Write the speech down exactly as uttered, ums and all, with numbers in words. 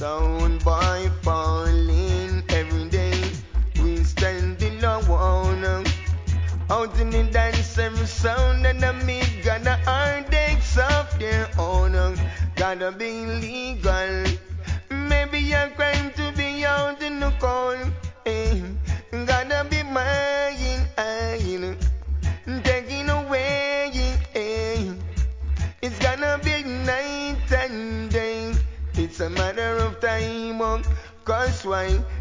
sound boy falling every day. We standing alone out in the dance, every sound and the meat got a heartaches of their own. Gotta be legal, maybe a crime to be out in the cold. Hey, gotta be mine, mine, taking away. Hey, it's gonna be night and day. It's a matter of time. Cause why?